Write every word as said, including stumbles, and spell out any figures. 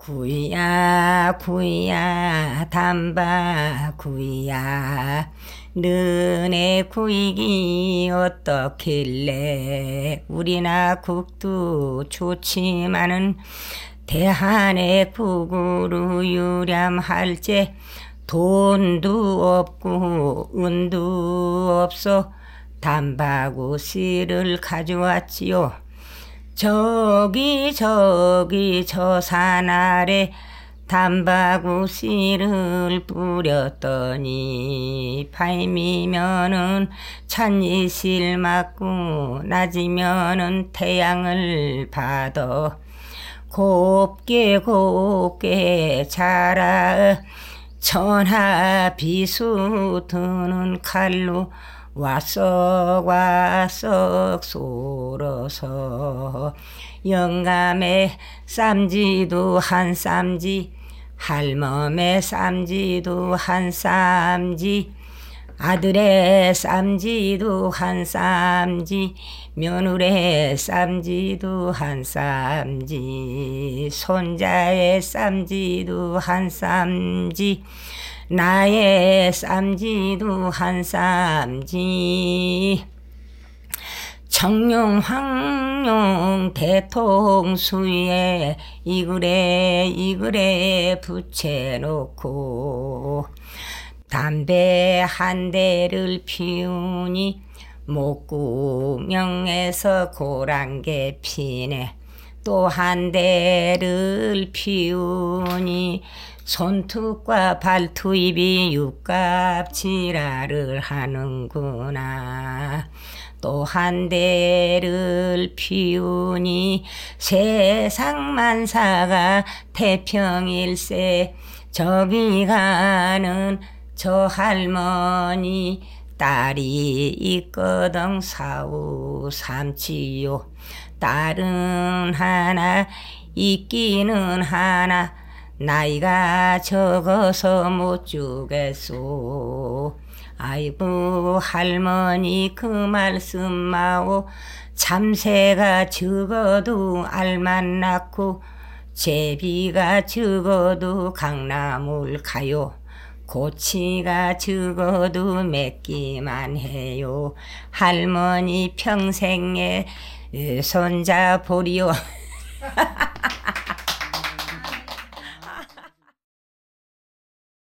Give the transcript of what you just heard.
구이야 구이야 담바 구이야 너네 구이기 어떻길래 우리나 국도 좋지만은 대한의 국으로 유람할제 돈도 없고 은도 없어 담바구씨를 가져왔지요. 저기 저기 저 산 아래 담바구씨를 뿌렸더니 밤이면은 찬이슬 맞고 낮이면은 태양을 받아 곱게 곱게 자라 천하 비수 드는 칼로 와썩 와썩 쏘러서 영감의 쌈지도 한 쌈지 할멈의 쌈지도 한 쌈지 아들의 쌈지도 한 쌈지 며느리의 쌈지도 한 쌈지 손자의 쌈지도 한 쌈지 나의 쌈지도 한 쌈지 청룡 황룡 대통수에 이글에 이글에 붙여놓고 담배 한 대를 피우니 목구멍에서 고랑게 피네 또 한 대를 피우니 손톱과 발톱이 육갑지라를 하는구나. 또 한 대를 피우니 세상 만사가 태평일세 저기 가는 저 할머니 딸이 있거든 사우 삼치요. 딸은 하나 있기는 하나 나이가 적어서 못 주겠소. 아이고 할머니 그 말씀 마오. 참새가 적어도 알만 낳고 제비가 적어도 강나물 가요. 고치가 적어도 맺기만 해요. 할머니 평생에 손자 보리요.